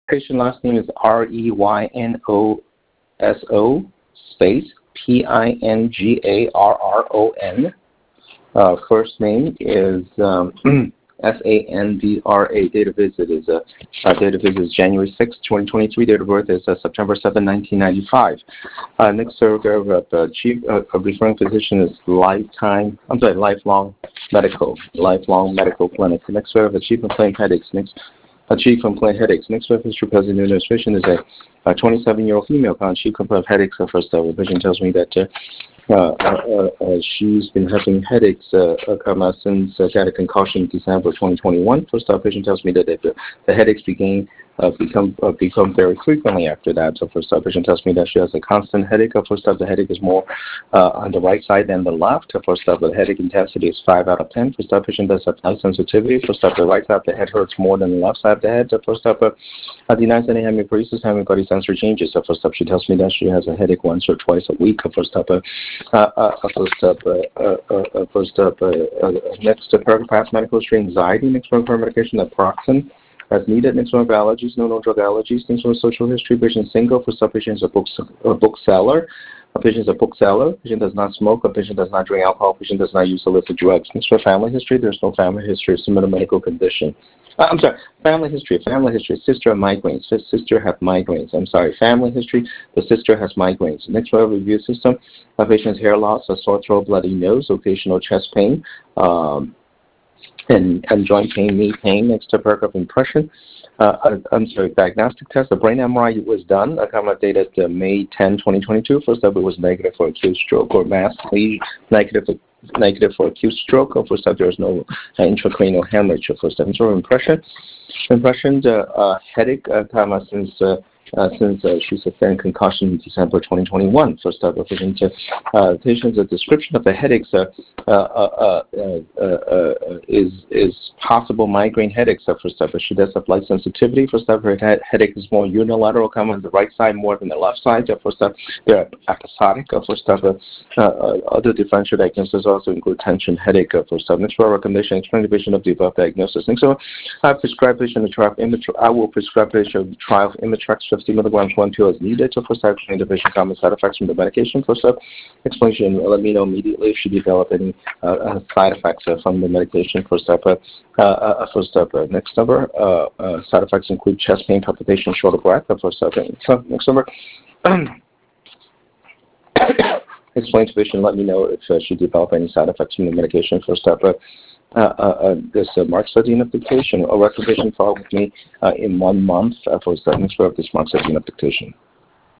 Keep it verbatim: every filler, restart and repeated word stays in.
Patient last name is R E Y N O S O space P I N G A R R O N. Uh, first name is um, S A N D R A. Date of visit is uh, uh, date of visit is January sixth, twenty twenty-three. Date of birth is uh, September seventh, nineteen ninety-five. Uh, next paragraph, uh, the chief uh, referring physician is Lifetime. I'm sorry, Lifelong Medical, Lifelong Medical Clinic. The next paragraph, chief complaint headaches. Next, uh, chief complaint headaches. Next paragraph, history present administration is a twenty-seven-year-old female. Uh, chief complaint headaches. The first uh, revision tells me that. Uh, Uh, uh, uh, she's been having headaches uh, uh, since uh, she had a concussion in December twenty twenty-one. First uh, patient tells me that the, the headaches began uh, become uh, become very frequently after that. So first uh, patient tells me that she has a constant headache. Uh, first up, the headache is more uh, on the right side than the left. Uh, first up, the headache intensity is five out of ten. First up, patient does have high sensitivity. First up, the right side of the head hurts more than the left side of the head. So first up, uh, uh, denies any hemiparesis, hemibody sensory changes. So first up, she tells me that she has a headache once or twice a week. Uh, first up, uh, Uh, uh, first up, uh, uh, uh, first up, uh, uh, next to paragraph, medical history, anxiety, next paragraph, medication, naproxen, as needed, next paragraph, allergies, no, no drug allergies, next paragraph, social history, patient single, first up, patient is a book, a bookseller, a patient is a bookseller, patient does not smoke, a patient does not drink alcohol, patient does not use illicit drugs. Next paragraph, family history, there's no family history of similar medical condition. Uh, I'm sorry, family history, family history, sister have migraines, sister have migraines, I'm sorry, family history, the sister has migraines. Next one, review system, a patient's hair loss, a sore throat, bloody nose, occasional chest pain, um, and, and joint pain, knee pain. Next to paragraph, impression. Uh, I'm sorry, diagnostic test. The brain M R I was done, accommodated uh, May tenth, twenty twenty-two. First up, it was negative for acute stroke or mass lesion, negative negative for acute stroke. First up, there was no uh, intracranial hemorrhage. First up, so impression. Impression, uh, uh, headache, uh, comma, since uh, uh, since uh, she sustained concussion in December twenty twenty-one. First up, patient, uh, patient's a description of the headaches uh, uh, uh, uh, uh, is is possible migraine headaches. Uh, first up, she does have light sensitivity. First up, her head, headache is more unilateral, coming on the right side more than the left side. Uh, first up, they're episodic. Uh, first up, uh, uh, other differential diagnoses also include tension headache. Uh, first up, next for recommendation, explain the patient of the above diagnosis. Next, so I prescribe patient a trial. I will prescribe patient a trial of Imitrex fifty milligrams one pill as needed. So first, I explain the patient common side effects from the medication. First up, explanation. Let me know immediately if she develop any uh, uh, side effects uh, from the medication. First up, uh, uh, first up, uh, next number. Uh, uh, side effects include chest pain, palpitation, short of breath. Uh, first up, uh, next number. Explain to patient. Let me know if uh, she develop any side effects from the medication. First up. Uh, Uh, uh, uh, this uh, Mark study dictation or recommendation follow with me uh, in one month uh, for the next of this Mark study dictation.